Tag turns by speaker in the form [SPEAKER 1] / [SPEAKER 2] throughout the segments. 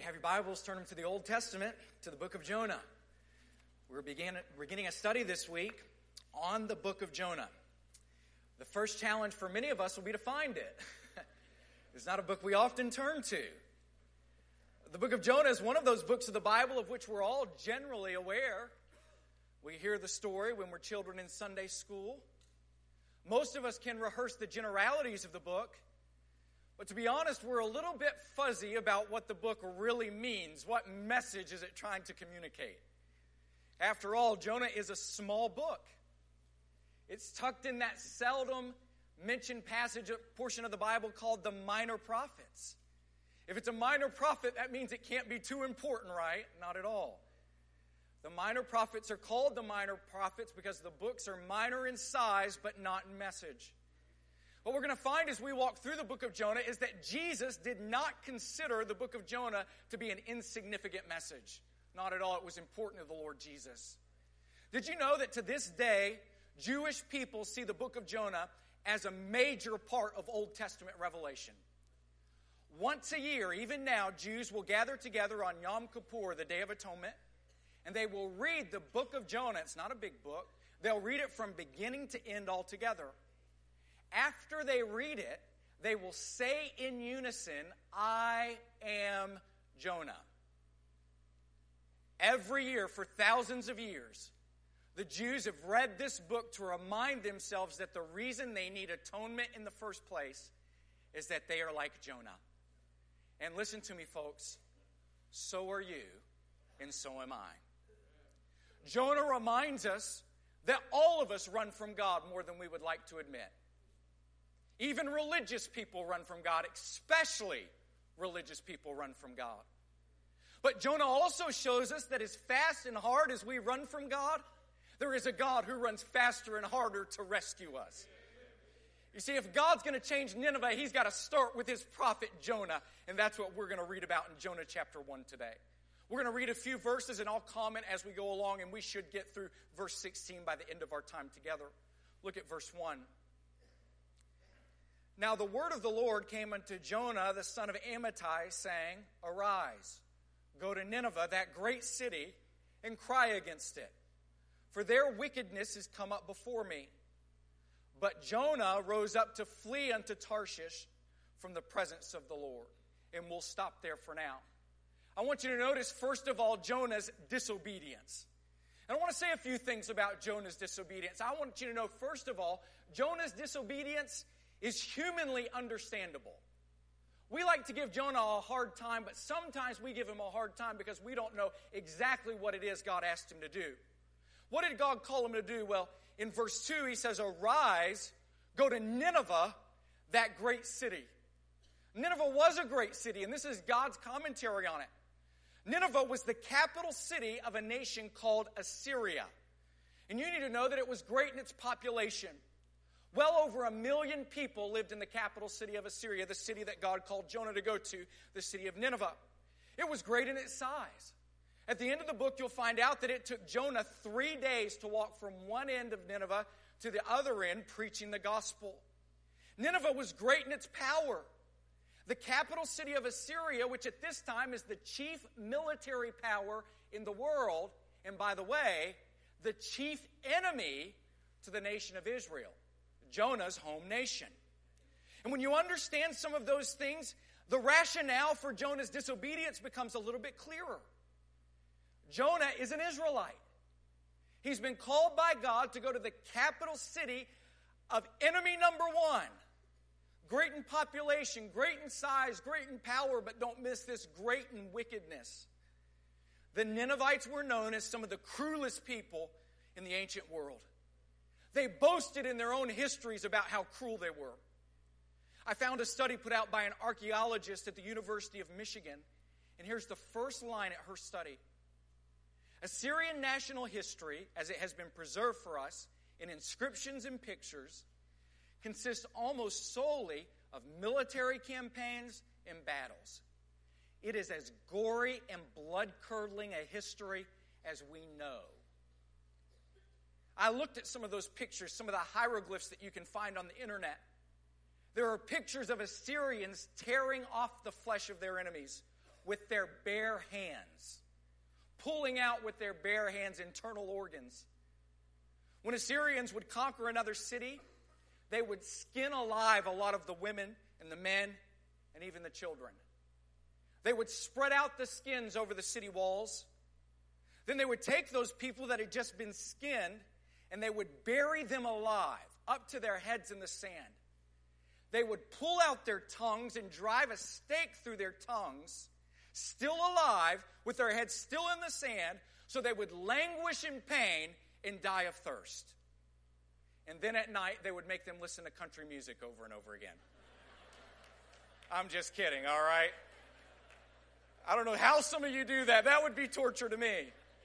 [SPEAKER 1] Have your Bibles, turn them to the Old Testament, to the book of Jonah. We're beginning a study this week on the book of Jonah. The first challenge for many of us will be to find it. It's not a book we often turn to. The book of Jonah is one of those books of the Bible of which we're all generally aware. We hear the story when we're children in Sunday school. Most of us can rehearse the generalities of the book. But to be honest, we're a little bit fuzzy about what the book really means. What message is it trying to communicate? After all, Jonah is a small book. It's tucked in that seldom mentioned portion of the Bible called the Minor Prophets. If it's a minor prophet, that means it can't be too important, right? Not at all. The Minor Prophets are called the Minor Prophets because the books are minor in size but not in message. What we're going to find as we walk through the book of Jonah is that Jesus did not consider the book of Jonah to be an insignificant message. Not at all. It was important to the Lord Jesus. Did you know that to this day, Jewish people see the book of Jonah as a major part of Old Testament revelation? Once a year, even now, Jews will gather together on Yom Kippur, the Day of Atonement, and they will read the book of Jonah. It's not a big book. They'll read it from beginning to end altogether. After they read it, they will say in unison, "I am Jonah." Every year for thousands of years, the Jews have read this book to remind themselves that the reason they need atonement in the first place is that they are like Jonah. And listen to me, folks, so are you, and so am I. Jonah reminds us that all of us run from God more than we would like to admit. Even religious people run from God, especially religious people run from God. But Jonah also shows us that as fast and hard as we run from God, there is a God who runs faster and harder to rescue us. You see, if God's going to change Nineveh, he's got to start with his prophet Jonah. And that's what we're going to read about in Jonah chapter 1 today. We're going to read a few verses and I'll comment as we go along, and we should get through verse 16 by the end of our time together. Look at verse 1. Now the word of the Lord came unto Jonah, the son of Amittai, saying, "Arise, go to Nineveh, that great city, and cry against it. For their wickedness is come up before me." But Jonah rose up to flee unto Tarshish from the presence of the Lord. And we'll stop there for now. I want you to notice, first of all, Jonah's disobedience. And I want to say a few things about Jonah's disobedience. I want you to know, first of all, Jonah's disobedience is humanly understandable. We like to give Jonah a hard time, but sometimes we give him a hard time because we don't know exactly what it is God asked him to do. What did God call him to do? Well, in verse 2, he says, "Arise, go to Nineveh, that great city." Nineveh was a great city, and this is God's commentary on it. Nineveh was the capital city of a nation called Assyria. And you need to know that it was great in its population. Well over 1 million people lived in the capital city of Assyria, the city that God called Jonah to go to, the city of Nineveh. It was great in its size. At the end of the book, you'll find out that it took Jonah 3 days to walk from one end of Nineveh to the other end, preaching the gospel. Nineveh was great in its power. The capital city of Assyria, which at this time is the chief military power in the world, and by the way, the chief enemy to the nation of Israel, Jonah's home nation. And when you understand some of those things, the rationale for Jonah's disobedience becomes a little bit clearer. Jonah is an Israelite. He's been called by God to go to the capital city of enemy number one. Great in population, great in size, great in power, but don't miss this, great in wickedness. The Ninevites were known as some of the cruelest people in the ancient world. They boasted in their own histories about how cruel they were. I found a study put out by an archaeologist at the University of Michigan, and here's the first line at her study. "Assyrian national history, as it has been preserved for us in inscriptions and pictures, consists almost solely of military campaigns and battles. It is as gory and blood-curdling a history as we know." I looked at some of those pictures, some of the hieroglyphs that you can find on the internet. There are pictures of Assyrians tearing off the flesh of their enemies with their bare hands, pulling out with their bare hands internal organs. When Assyrians would conquer another city, they would skin alive a lot of the women and the men and even the children. They would spread out the skins over the city walls. Then they would take those people that had just been skinned and they would bury them alive up to their heads in the sand. They would pull out their tongues and drive a stake through their tongues, still alive, with their heads still in the sand, so they would languish in pain and die of thirst. And then at night, they would make them listen to country music over and over again. I'm just kidding, all right? I don't know how some of you do that. That would be torture to me.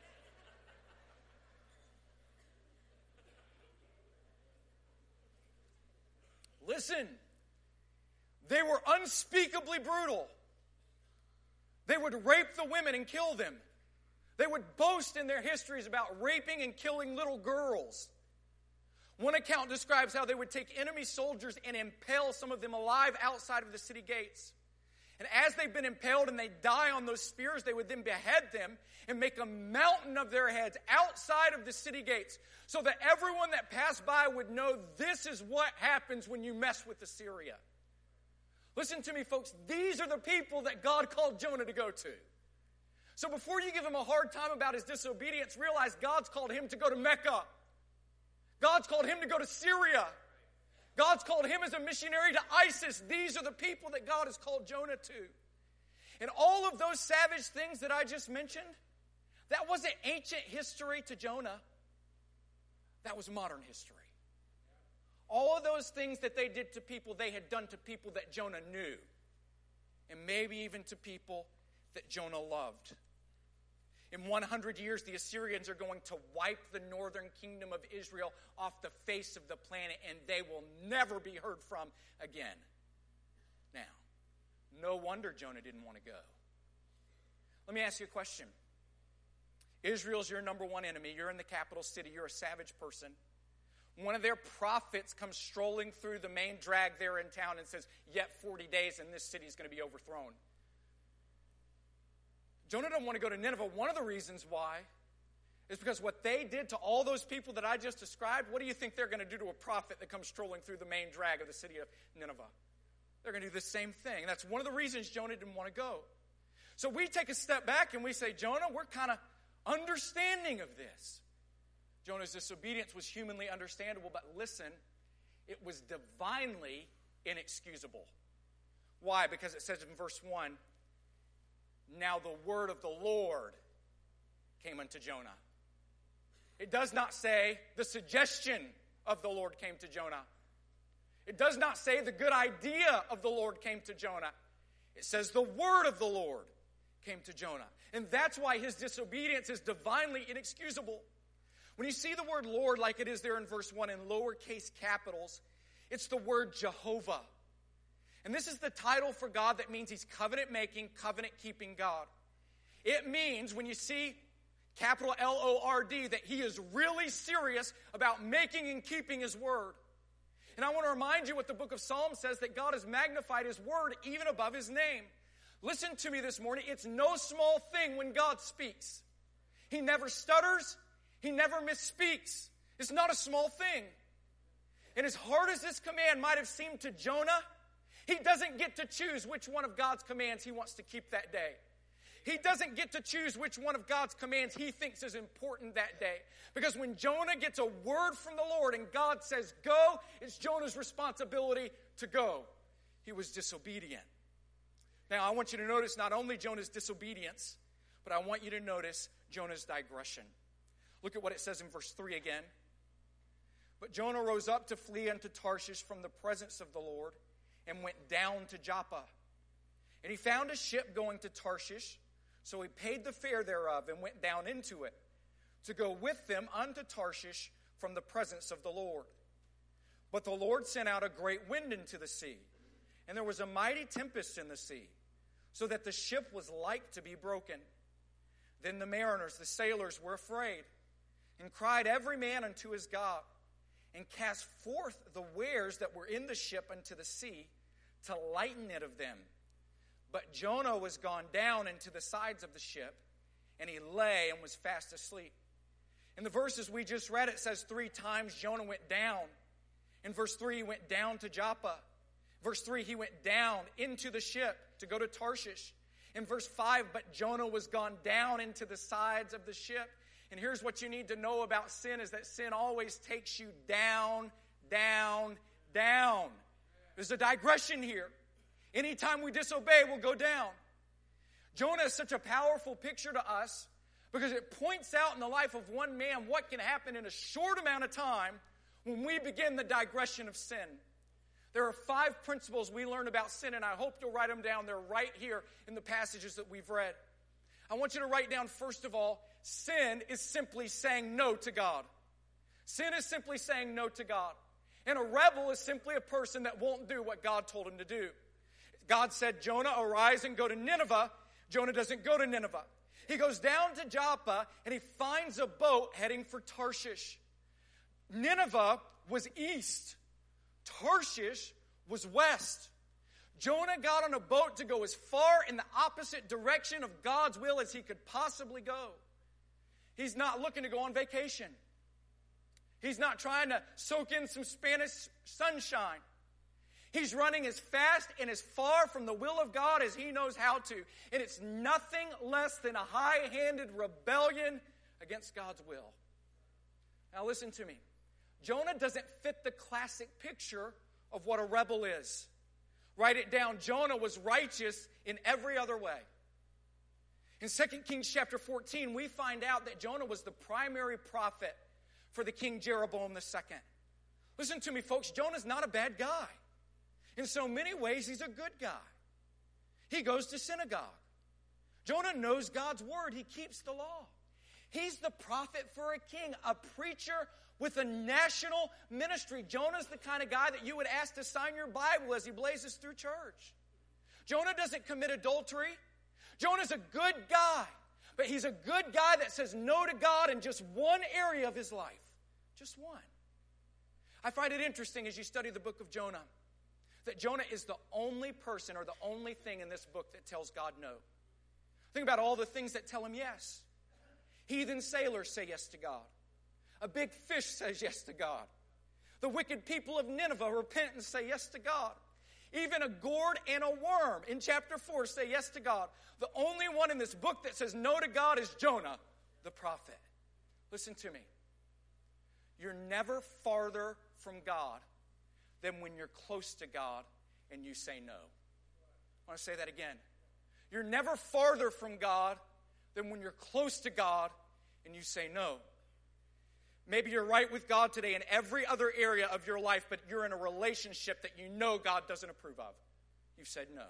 [SPEAKER 1] Listen, they were unspeakably brutal. They would rape the women and kill them. They would boast in their histories about raping and killing little girls. One account describes how they would take enemy soldiers and impale some of them alive outside of the city gates. And as they've been impaled and they die on those spears, they would then behead them and make a mountain of their heads outside of the city gates so that everyone that passed by would know this is what happens when you mess with Assyria. Listen to me, folks. These are the people that God called Jonah to go to. So before you give him a hard time about his disobedience, realize God's called him to go to Mecca. God's called him to go to Syria. God's called him as a missionary to ISIS. These are the people that God has called Jonah to. And all of those savage things that I just mentioned, that wasn't ancient history to Jonah. That was modern history. All of those things that they did to people, they had done to people that Jonah knew. And maybe even to people that Jonah loved. In 100 years, the Assyrians are going to wipe the northern kingdom of Israel off the face of the planet, and they will never be heard from again. Now, no wonder Jonah didn't want to go. Let me ask you a question. Israel's your number one enemy. You're in the capital city. You're a savage person. One of their prophets comes strolling through the main drag there in town and says, yet 40 days and this city is going to be overthrown. Jonah doesn't want to go to Nineveh. One of the reasons why is because what they did to all those people that I just described, what do you think they're going to do to a prophet that comes strolling through the main drag of the city of Nineveh? They're going to do the same thing. That's one of the reasons Jonah didn't want to go. So we take a step back and we say, Jonah, we're kind of understanding of this. Jonah's disobedience was humanly understandable, but listen, it was divinely inexcusable. Why? Because it says in verse 1, now the word of the Lord came unto Jonah. It does not say the suggestion of the Lord came to Jonah. It does not say the good idea of the Lord came to Jonah. It says the word of the Lord came to Jonah. And that's why his disobedience is divinely inexcusable. When you see the word Lord like it is there in verse 1 in lowercase capitals, it's the word Jehovah. And this is the title for God that means he's covenant-making, covenant-keeping God. It means, when you see capital L-O-R-D, that he is really serious about making and keeping his word. And I want to remind you what the book of Psalms says, that God has magnified his word even above his name. Listen to me this morning. It's no small thing when God speaks. He never stutters. He never misspeaks. It's not a small thing. And as hard as this command might have seemed to Jonah, he doesn't get to choose which one of God's commands he wants to keep that day. He doesn't get to choose which one of God's commands he thinks is important that day. Because when Jonah gets a word from the Lord and God says go, it's Jonah's responsibility to go. He was disobedient. Now, I want you to notice not only Jonah's disobedience, but I want you to notice Jonah's digression. Look at what it says in verse 3 again. But Jonah rose up to flee unto Tarshish from the presence of the Lord, and went down to Joppa. And he found a ship going to Tarshish, so he paid the fare thereof and went down into it, to go with them unto Tarshish from the presence of the Lord. But the Lord sent out a great wind into the sea, and there was a mighty tempest in the sea, so that the ship was like to be broken. Then the mariners, the sailors, were afraid, and cried every man unto his God, and cast forth the wares that were in the ship unto the sea, to lighten it of them. but Jonah was gone down into the sides of the ship, and he lay and was fast asleep. In the verses we just read, it says 3 times Jonah went down. In verse 3, he went down to Joppa. Verse 3, he went down into the ship to go to Tarshish. In verse 5, but Jonah was gone down into the sides of the ship. And here's what you need to know about sin, is that sin always takes you down, down, down. There's a digression here. Anytime we disobey, we'll go down. Jonah is such a powerful picture to us because it points out in the life of one man what can happen in a short amount of time when we begin the digression of sin. There are 5 principles we learn about sin, and I hope you'll write them down. They're right here in the passages that we've read. I want you to write down, first of all, sin is simply saying no to God. Sin is simply saying no to God. And a rebel is simply a person that won't do what God told him to do. God said, Jonah, arise and go to Nineveh. Jonah doesn't go to Nineveh. He goes down to Joppa, and he finds a boat heading for Tarshish. Nineveh was east. Tarshish was west. Jonah got on a boat to go as far in the opposite direction of God's will as he could possibly go. He's not looking to go on vacation. He's not trying to soak in some Spanish sunshine. He's running as fast and as far from the will of God as he knows how to. And it's nothing less than a high-handed rebellion against God's will. Now listen to me. Jonah doesn't fit the classic picture of what a rebel is. Write it down. Jonah was righteous in every other way. In 2 Kings chapter 14, we find out that Jonah was the primary prophet for the king Jeroboam II. Listen to me, folks. Jonah's not a bad guy. In so many ways, he's a good guy. He goes to synagogue. Jonah knows God's word. He keeps the law. He's the prophet for a king, a preacher with a national ministry. Jonah's the kind of guy that you would ask to sign your Bible as he blazes through church. Jonah doesn't commit adultery. Jonah's a good guy, but he's a good guy that says no to God in just one area of his life. Just one. I find it interesting as you study the book of Jonah that Jonah is the only person or the only thing in this book that tells God no. Think about all the things that tell him yes. Heathen sailors say yes to God. A big fish says yes to God. The wicked people of Nineveh repent and say yes to God. Even a gourd and a worm in chapter 4 say yes to God. The only one in this book that says no to God is Jonah, the prophet. Listen to me. You're never farther from God than when you're close to God and you say no. I want to say that again. You're never farther from God than when you're close to God and you say no. Maybe you're right with God today in every other area of your life, but you're in a relationship that you know God doesn't approve of. You've said no.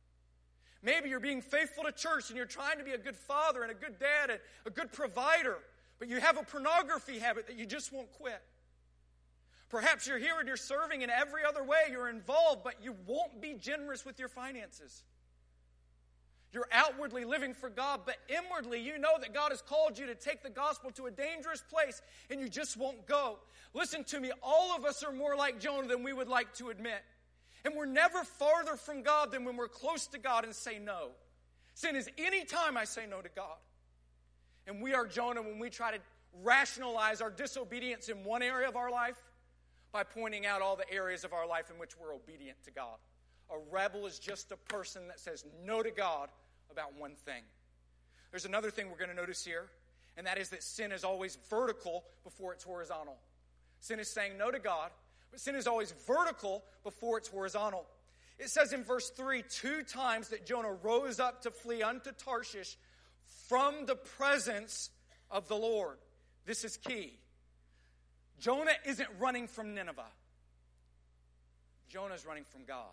[SPEAKER 1] Maybe you're being faithful to church and you're trying to be a good father and a good dad and a good provider, but you have a pornography habit that you just won't quit. Perhaps you're here and you're serving in every other way. You're involved, but you won't be generous with your finances. You're outwardly living for God, but inwardly you know that God has called you to take the gospel to a dangerous place, and you just won't go. Listen to me, all of us are more like Jonah than we would like to admit. And we're never farther from God than when we're close to God and say no. Sin is any time I say no to God. And we are Jonah when we try to rationalize our disobedience in one area of our life by pointing out all the areas of our life in which we're obedient to God. A rebel is just a person that says no to God about one thing. There's another thing we're going to notice here, and that is that sin is always vertical before it's horizontal. Sin is saying no to God, but sin is always vertical before it's horizontal. It says in verse 3, 2 times that Jonah rose up to flee unto Tarshish from the presence of the Lord. This is key. Jonah isn't running from Nineveh. Jonah's running from God.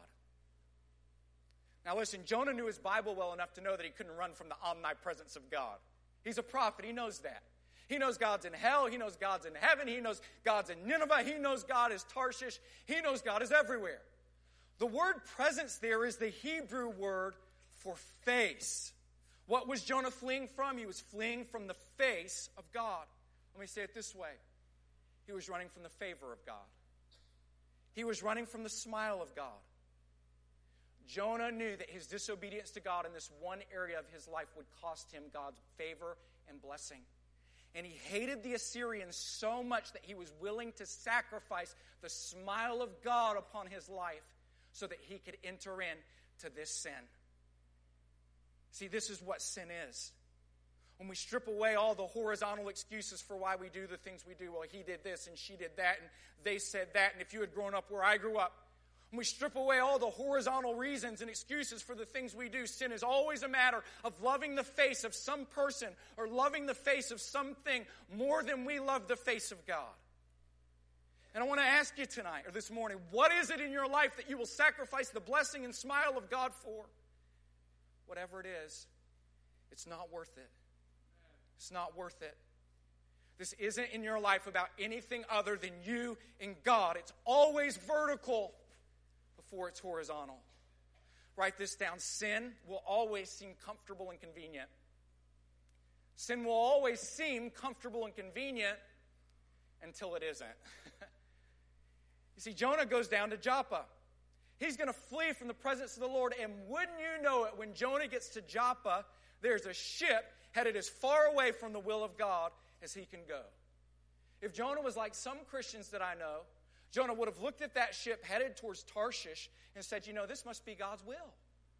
[SPEAKER 1] Now listen, Jonah knew his Bible well enough to know that he couldn't run from the omnipresence of God. He's a prophet. He knows that. He knows God's in hell. He knows God's in heaven. He knows God's in Nineveh. He knows God is Tarshish. He knows God is everywhere. The word presence there is the Hebrew word for face. What was Jonah fleeing from? He was fleeing from the face of God. Let me say it this way. He was running from the favor of God. He was running from the smile of God. Jonah knew that his disobedience to God in this one area of his life would cost him God's favor and blessing. And he hated the Assyrians so much that he was willing to sacrifice the smile of God upon his life so that he could enter into this sin. See, this is what sin is. When we strip away all the horizontal excuses for why we do the things we do. Well, he did this and she did that and they said that. And if you had grown up where I grew up, when we strip away all the horizontal reasons and excuses for the things we do, sin is always a matter of loving the face of some person or loving the face of something more than we love the face of God. And I want to ask you tonight or this morning, what is it in your life that you will sacrifice the blessing and smile of God for? Whatever it is, it's not worth it. It's not worth it. This isn't in your life about anything other than you and God. It's always vertical before it's horizontal. Write this down. Sin will always seem comfortable and convenient. Sin will always seem comfortable and convenient until it isn't. You see, Jonah goes down to Joppa. He's going to flee from the presence of the Lord. And wouldn't you know it, when Jonah gets to Joppa, there's a ship headed as far away from the will of God as he can go. If Jonah was like some Christians that I know, Jonah would have looked at that ship headed towards Tarshish and said, you know, this must be God's will.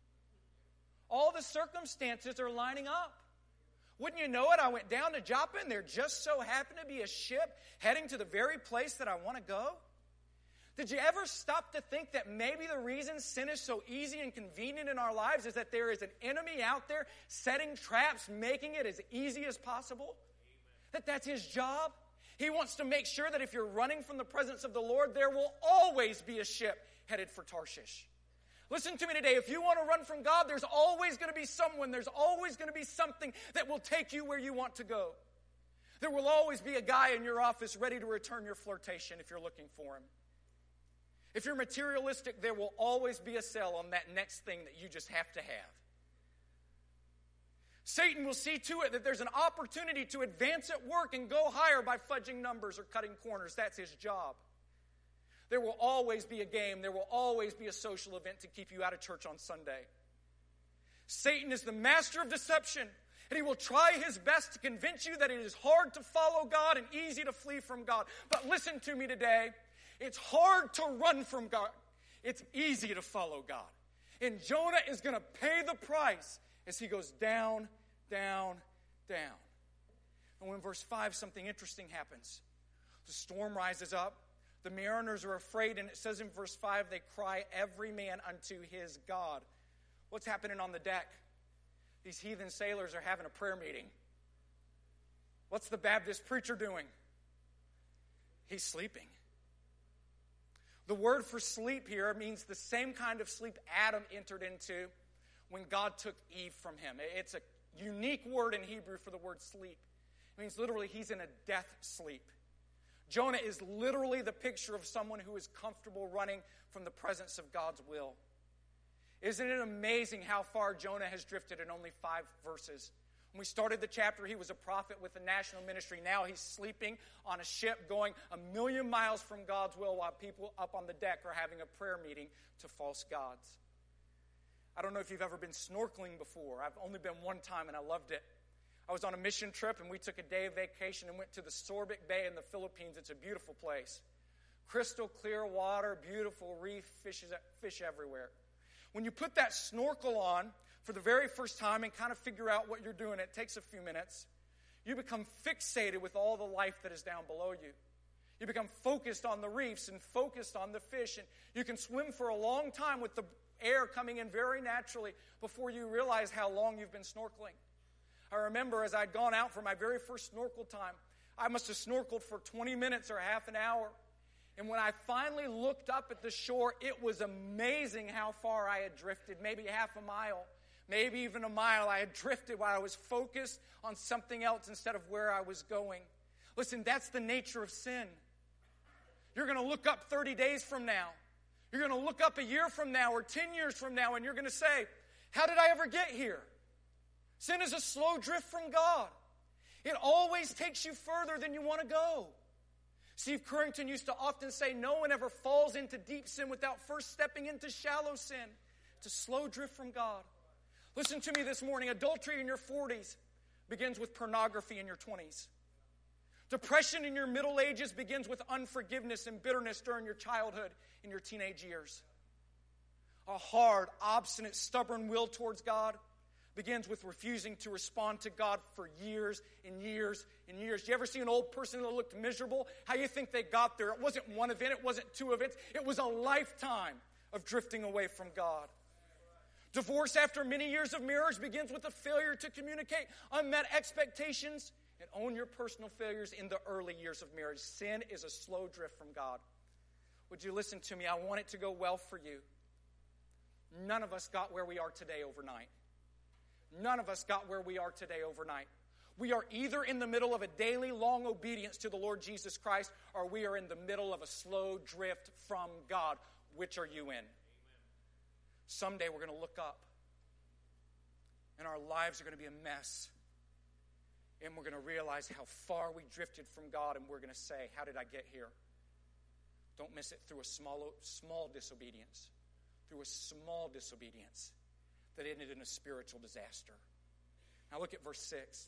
[SPEAKER 1] All the circumstances are lining up. Wouldn't you know it, I went down to Joppa and there just so happened to be a ship heading to the very place that I want to go. Did you ever stop to think that maybe the reason sin is so easy and convenient in our lives is that there is an enemy out there setting traps, making it as easy as possible? That's his job. He wants to make sure that if you're running from the presence of the Lord, there will always be a ship headed for Tarshish. Listen to me today. If you want to run from God, there's always going to be someone, there's always going to be something that will take you where you want to go. There will always be a guy in your office ready to return your flirtation if you're looking for him. If you're materialistic, there will always be a sale on that next thing that you just have to have. Satan will see to it that there's an opportunity to advance at work and go higher by fudging numbers or cutting corners. That's his job. There will always be a game. There will always be a social event to keep you out of church on Sunday. Satan is the master of deception, and he will try his best to convince you that it is hard to follow God and easy to flee from God. But listen to me today. It's hard to run from God. It's easy to follow God. And Jonah is going to pay the price as he goes down, down, down. And when verse 5, something interesting happens. The storm rises up. The mariners are afraid, and it says in verse 5, they cry every man unto his God. What's happening on the deck? These heathen sailors are having a prayer meeting. What's the Baptist preacher doing? He's sleeping. The word for sleep here means the same kind of sleep Adam entered into when God took Eve from him. It's a unique word in Hebrew for the word sleep. It means literally he's in a death sleep. Jonah is literally the picture of someone who is comfortable running from the presence of God's will. Isn't it amazing how far Jonah has drifted in only 5 verses? When we started the chapter, he was a prophet with a national ministry. Now he's sleeping on a ship going 1,000,000 miles from God's will while people up on the deck are having a prayer meeting to false gods. I don't know if you've ever been snorkeling before. I've only been one time and I loved it. I was on a mission trip and we took a day of vacation and went to the Sorbic Bay in the Philippines. It's a beautiful place. Crystal clear water, beautiful reef, fish everywhere. When you put that snorkel on for the very first time and kind of figure out what you're doing, it takes a few minutes. You become fixated with all the life that is down below you. You become focused on the reefs and focused on the fish. And you can swim for a long time with the air coming in very naturally before you realize how long you've been snorkeling. I remember as I'd gone out for my very first snorkel time, I must have snorkeled for 20 minutes or half an hour. And when I finally looked up at the shore, it was amazing how far I had drifted, maybe half a mile. Maybe even a mile. I had drifted while I was focused on something else instead of where I was going. Listen, that's the nature of sin. You're going to look up 30 days from now. You're going to look up a year from now or 10 years from now, and you're going to say, how did I ever get here? Sin is a slow drift from God. It always takes you further than you want to go. Steve Currington used to often say, no one ever falls into deep sin without first stepping into shallow sin. to slow drift from God. Listen to me this morning. Adultery in your 40s begins with pornography in your 20s. Depression in your middle ages begins with unforgiveness and bitterness during your childhood and your teenage years. A hard, obstinate, stubborn will towards God begins with refusing to respond to God for years and years and years. You ever see an old person that looked miserable? How you think they got there? It wasn't one event. It wasn't two events. It was a lifetime of drifting away from God. Divorce after many years of marriage begins with a failure to communicate unmet expectations and own your personal failures in the early years of marriage. Sin is a slow drift from God. Would you listen to me? I want it to go well for you. None of us got where we are today overnight. None of us got where we are today overnight. We are either in the middle of a daily long obedience to the Lord Jesus Christ, or we are in the middle of a slow drift from God. Which are you in? Amen. Someday we're going to look up, and our lives are going to be a mess. And we're going to realize how far we drifted from God, and we're going to say, how did I get here? Don't miss it through a small disobedience. Through a small disobedience that ended in a spiritual disaster. Now look at verse 6.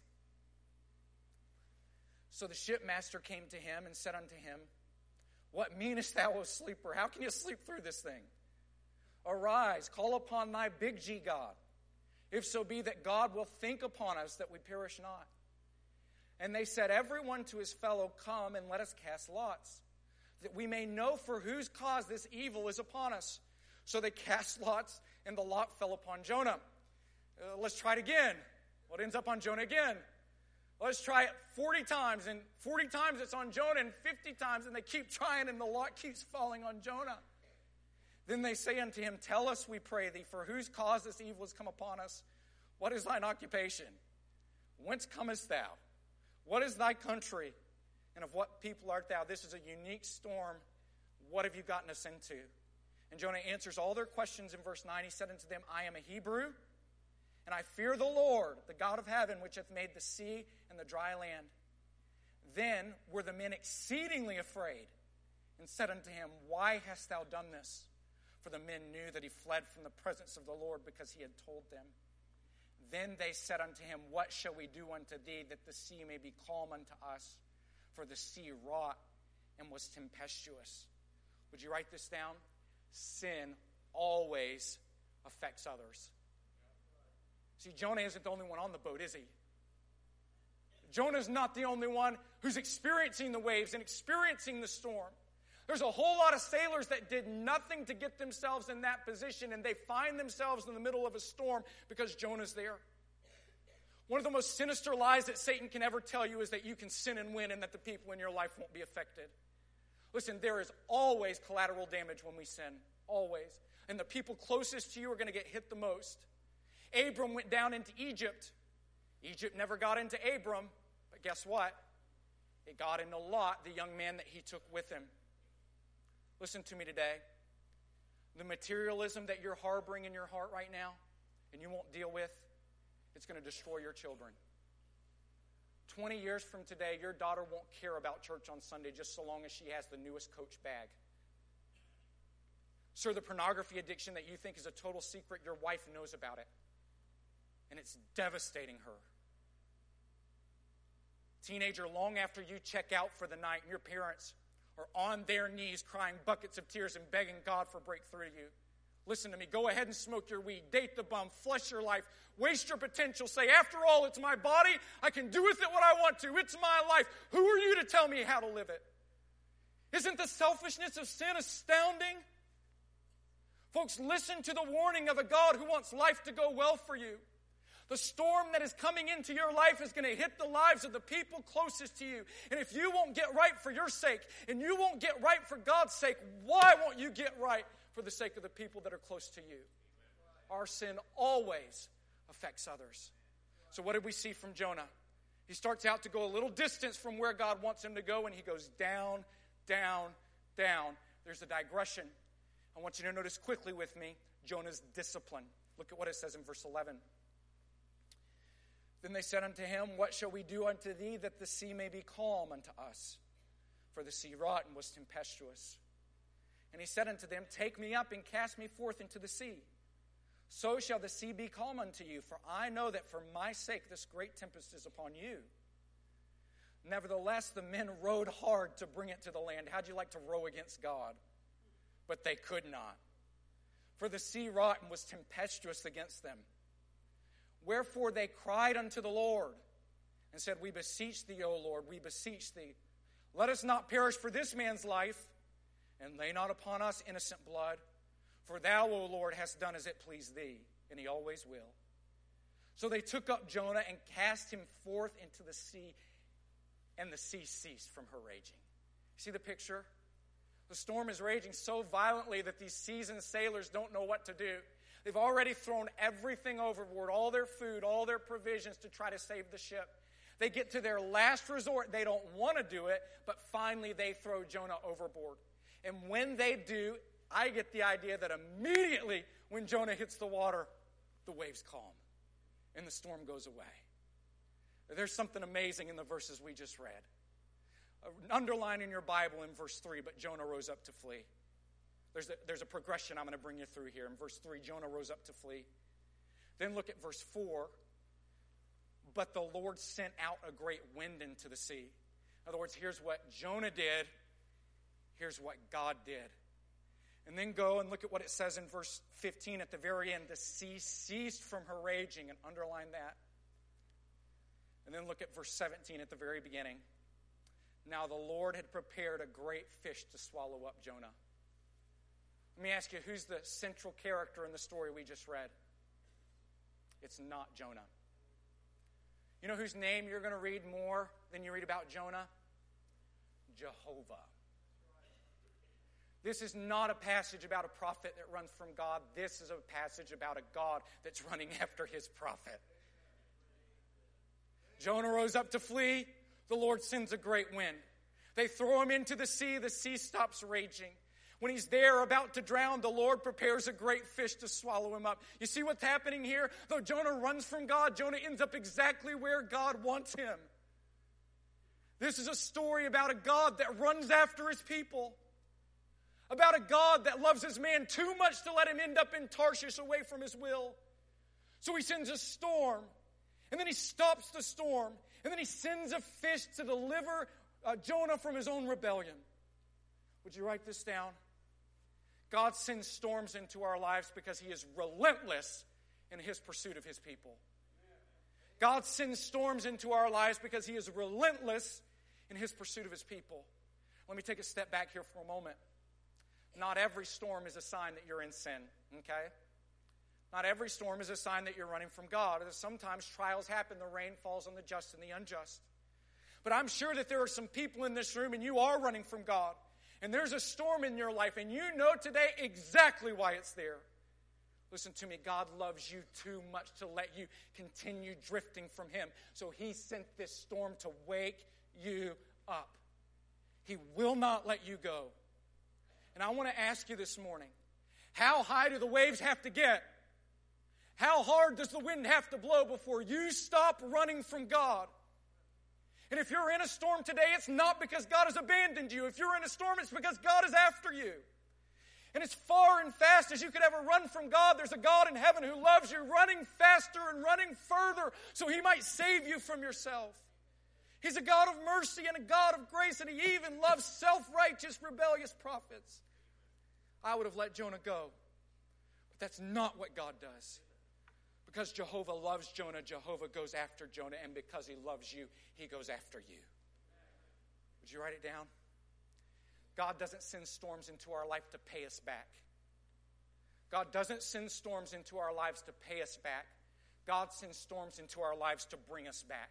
[SPEAKER 1] So the shipmaster came to him and said unto him, What meanest thou, O sleeper? How can you sleep through this thing? Arise, call upon thy big G God, if so be that God will think upon us that we perish not. And they said, Every one to his fellow, Come and let us cast lots, that we may know for whose cause this evil is upon us. So they cast lots, and the lot fell upon Jonah. Let's try it again. What ends up on Jonah again? Let's try it 40 times, and 40 times it's on Jonah, and 50 times, and they keep trying, and the lot keeps falling on Jonah. Then they say unto him, Tell us, we pray thee, for whose cause this evil has come upon us? What is thine occupation? Whence comest thou? What is thy country? And of what people art thou? This is a unique storm. What have you gotten us into? And Jonah answers all their questions in verse 9. He said unto them, I am a Hebrew, and I fear the Lord, the God of heaven, which hath made the sea and the dry land. Then were the men exceedingly afraid, and said unto him, Why hast thou done this? For the men knew that he fled from the presence of the Lord, because he had told them. Then they said unto him, What shall we do unto thee, that the sea may be calm unto us? For the sea wrought and was tempestuous. Would you write this down? Sin always affects others. See, Jonah isn't the only one on the boat, is he? Jonah's not the only one who's experiencing the waves and experiencing the storm. There's a whole lot of sailors that did nothing to get themselves in that position, and they find themselves in the middle of a storm because Jonah's there. One of the most sinister lies that Satan can ever tell you is that you can sin and win and that the people in your life won't be affected. Listen, there is always collateral damage when we sin. Always. And the people closest to you are going to get hit the most. Abram went down into Egypt. Egypt never got into Abram, but guess what? It got into Lot, the young man that he took with him. Listen to me today. The materialism that you're harboring in your heart right now and you won't deal with, it's going to destroy your children. 20 years from today, your daughter won't care about church on Sunday just so long as she has the newest Coach bag. Sir, the pornography addiction that you think is a total secret, your wife knows about it. And it's devastating her. Teenager, long after you check out for the night and your parents are on their knees crying buckets of tears and begging God for breakthrough to you. Listen to me. Go ahead and smoke your weed. Date the bum. Flush your life. Waste your potential. Say, after all, it's my body. I can do with it what I want to. It's my life. Who are you to tell me how to live it? Isn't the selfishness of sin astounding? Folks, listen to the warning of a God who wants life to go well for you. The storm that is coming into your life is going to hit the lives of the people closest to you. And if you won't get right for your sake, and you won't get right for God's sake, why won't you get right for the sake of the people that are close to you? Our sin always affects others. So what did we see from Jonah? He starts out to go a little distance from where God wants him to go, and he goes down, down, down. There's a digression. I want you to notice quickly with me Jonah's discipline. Look at what it says in verse 11. Then they said unto him, What shall we do unto thee, that the sea may be calm unto us? For the sea wrought and was tempestuous. And he said unto them, Take me up and cast me forth into the sea. so shall the sea be calm unto you, for I know that for my sake this great tempest is upon you. Nevertheless, the men rowed hard to bring it to the land. How'd you like to row against God? But they could not. For the sea wrought and was tempestuous against them. Wherefore they cried unto the Lord and said, We beseech thee, O Lord, we beseech thee. Let us not perish for this man's life, and lay not upon us innocent blood. For thou, O Lord, hast done as it pleased thee, and he always will. So they took up Jonah and cast him forth into the sea, and the sea ceased from her raging. See the picture? The storm is raging so violently that these seasoned sailors don't know what to do. They've already thrown everything overboard, all their food, all their provisions to try to save the ship. They get to their last resort. They don't want to do it, but finally they throw Jonah overboard. And when they do, I get the idea that immediately when Jonah hits the water, the waves calm and the storm goes away. There's something amazing in the verses we just read. Underline in your Bible in verse 3, but Jonah rose up to flee. There's a progression I'm going to bring you through here. In verse 3, Jonah rose up to flee. Then look at verse 4. But the Lord sent out a great wind into the sea. In other words, here's what Jonah did. Here's what God did. And then go and look at what it says in verse 15 at the very end. The sea ceased from her raging, and underline that. And then look at verse 17 at the very beginning. Now the Lord had prepared a great fish to swallow up Jonah. Let me ask you, who's the central character in the story we just read? It's not Jonah. You know whose name you're going to read more than you read about Jonah? Jehovah. This is not a passage about a prophet that runs from God. This is a passage about a God that's running after his prophet. Jonah rose up to flee. The Lord sends a great wind. They throw him into the sea stops raging. When he's there about to drown, the Lord prepares a great fish to swallow him up. You see what's happening here? Though Jonah runs from God, Jonah ends up exactly where God wants him. This is a story about a God that runs after his people. About a God that loves his man too much to let him end up in Tarshish away from his will. So he sends a storm. And then he stops the storm. And then he sends a fish to deliver Jonah from his own rebellion. Would you write this down? God sends storms into our lives because he is relentless in his pursuit of his people. God sends storms into our lives because he is relentless in his pursuit of his people. Let me take a step back here for a moment. Not every storm is a sign that you're in sin, okay? Not every storm is a sign that you're running from God. Sometimes trials happen, the rain falls on the just and the unjust. But I'm sure that there are some people in this room and you are running from God. And there's a storm in your life, and you know today exactly why it's there. Listen to me, God loves you too much to let you continue drifting from him. So he sent this storm to wake you up. He will not let you go. And I want to ask you this morning, how high do the waves have to get? How hard does the wind have to blow before you stop running from God? And if you're in a storm today, it's not because God has abandoned you. If you're in a storm, it's because God is after you. And as far and fast as you could ever run from God, there's a God in heaven who loves you, running faster and running further so he might save you from yourself. He's a God of mercy and a God of grace, and he even loves self-righteous, rebellious prophets. I would have let Jonah go, but that's not what God does. Because Jehovah loves Jonah, Jehovah goes after Jonah, and because he loves you, he goes after you. Would you write it down? God doesn't send storms into our life to pay us back. God doesn't send storms into our lives to pay us back. God sends storms into our lives to bring us back.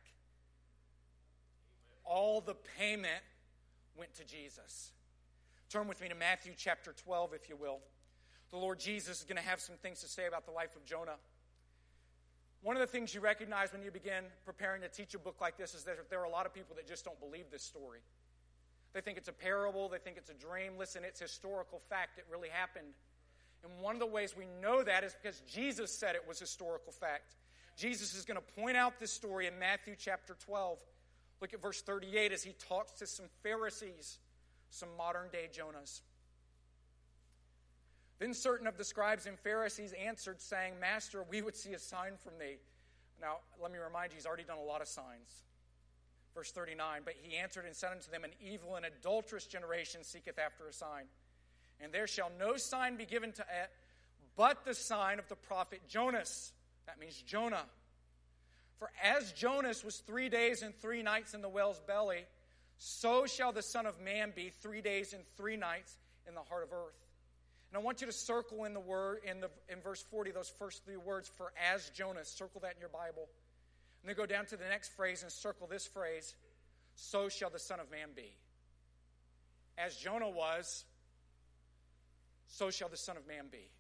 [SPEAKER 1] All the payment went to Jesus. Turn with me to Matthew chapter 12, if you will. The Lord Jesus is going to have some things to say about the life of Jonah. One of the things you recognize when you begin preparing to teach a book like this is that there are a lot of people that just don't believe this story. They think it's a parable. They think it's a dream. Listen, it's historical fact. It really happened. And one of the ways we know that is because Jesus said it was historical fact. Jesus is going to point out this story in Matthew chapter 12. Look at verse 38 as he talks to some Pharisees, some modern-day Jonahs. Then certain of the scribes and Pharisees answered, saying, Master, we would see a sign from thee. Now, let me remind you, he's already done a lot of signs. Verse 39, but he answered and said unto them, an evil and adulterous generation seeketh after a sign. And there shall no sign be given to it, but the sign of the prophet Jonas. That means Jonah. For as Jonas was 3 days and 3 nights in the whale's belly, so shall the Son of Man be 3 days and 3 nights in the heart of earth. And I want you to circle in the word in verse 40, those first 3 words, for as Jonas. Circle that in your Bible. And then go down to the next phrase and circle this phrase, so shall the Son of Man be. As Jonah was, so shall the Son of Man be.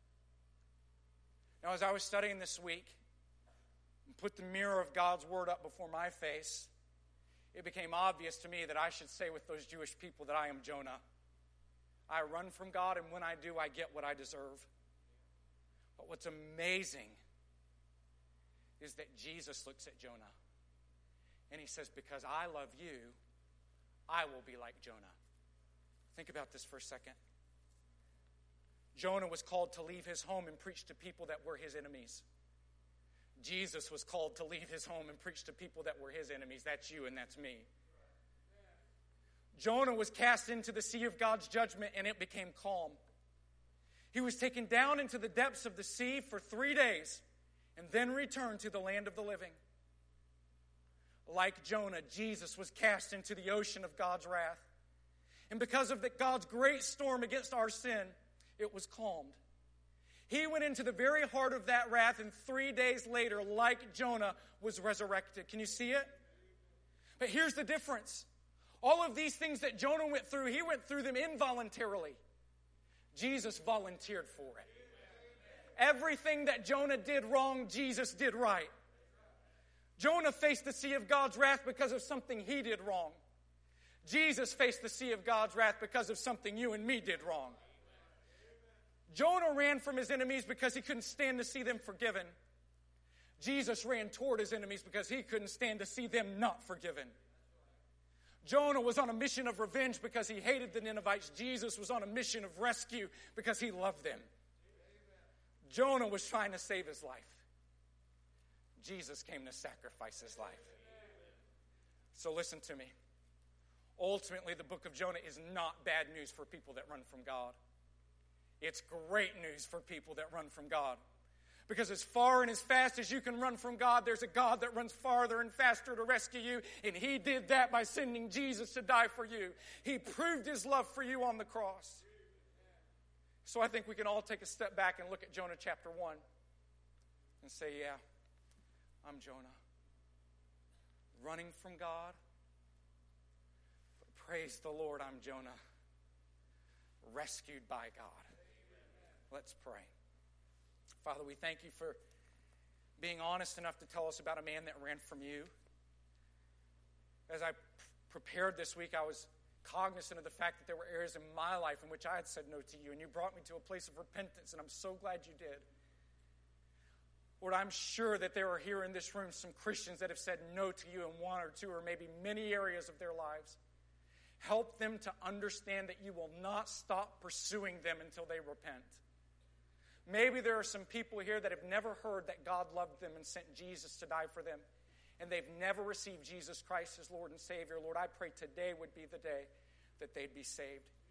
[SPEAKER 1] Now, as I was studying this week and put the mirror of God's Word up before my face, it became obvious to me that I should say with those Jewish people that I am Jonah. I run from God, and when I do, I get what I deserve. But what's amazing is that Jesus looks at Jonah, and he says, because I love you, I will be like Jonah. Think about this for a second. Jonah was called to leave his home and preach to people that were his enemies. Jesus was called to leave his home and preach to people that were his enemies. That's you and that's me. Jonah was cast into the sea of God's judgment, and it became calm. He was taken down into the depths of the sea for 3 days and then returned to the land of the living. Like Jonah, Jesus was cast into the ocean of God's wrath. And because of God's great storm against our sin, it was calmed. He went into the very heart of that wrath, and 3 days later, like Jonah, was resurrected. Can you see it? But here's the difference. All of these things that Jonah went through, he went through them involuntarily. Jesus volunteered for it. Everything that Jonah did wrong, Jesus did right. Jonah faced the sea of God's wrath because of something he did wrong. Jesus faced the sea of God's wrath because of something you and me did wrong. Jonah ran from his enemies because he couldn't stand to see them forgiven. Jesus ran toward his enemies because he couldn't stand to see them not forgiven. Jonah was on a mission of revenge because he hated the Ninevites. Jesus was on a mission of rescue because he loved them. Jonah was trying to save his life. Jesus came to sacrifice his life. So listen to me. Ultimately, the book of Jonah is not bad news for people that run from God. It's great news for people that run from God. Because as far and as fast as you can run from God, there's a God that runs farther and faster to rescue you. And he did that by sending Jesus to die for you. He proved his love for you on the cross. So I think we can all take a step back and look at Jonah chapter 1 and say, yeah, I'm Jonah. Running from God. But praise the Lord, I'm Jonah. Rescued by God. Let's pray. Father, we thank you for being honest enough to tell us about a man that ran from you. As I prepared this week, I was cognizant of the fact that there were areas in my life in which I had said no to you, and you brought me to a place of repentance, and I'm so glad you did. Lord, I'm sure that there are here in this room some Christians that have said no to you in one or two or maybe many areas of their lives. Help them to understand that you will not stop pursuing them until they repent. Maybe there are some people here that have never heard that God loved them and sent Jesus to die for them, and they've never received Jesus Christ as Lord and Savior. Lord, I pray today would be the day that they'd be saved.